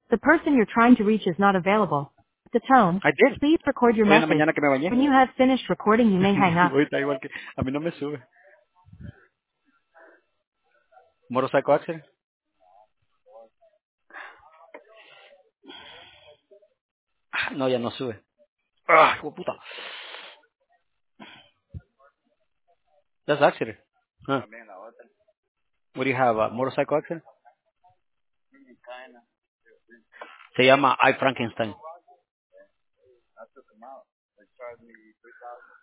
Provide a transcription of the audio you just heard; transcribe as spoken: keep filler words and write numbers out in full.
The person you're trying to reach is not available. At the tone, I did. please record your Hoy en la message. mañana que me bañé. When you have finished recording, you may hang up. Hoy está igual que... A mí no me sube. Motorcycle accident. Ah, no, ya no sube. Ah, hijo de puta. That's accident. Huh. What do you have? A motorcycle accident? Se llama I Frankenstein.